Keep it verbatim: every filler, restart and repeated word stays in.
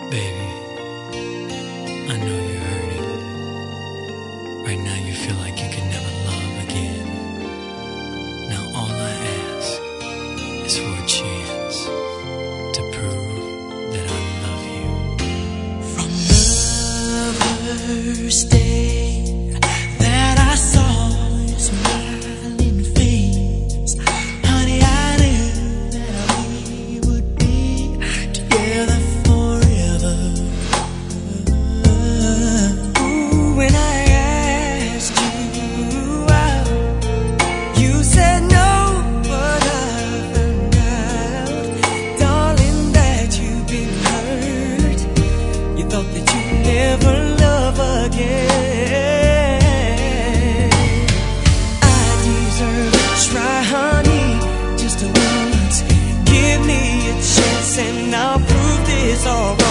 Baby, I know you're hurting. Right now you feel like you can never love again. Now all I ask is for a chance to prove that I love you. From the first day that I saw your smiling face, honey, I knew that we would be together forever. Ooh, when I asked you out, you said no, but I found out, darling, that you've been hurt. You thought that you'd never love again. I deserve a try, honey, just once. Give me a chance and I'll prove this all wrong.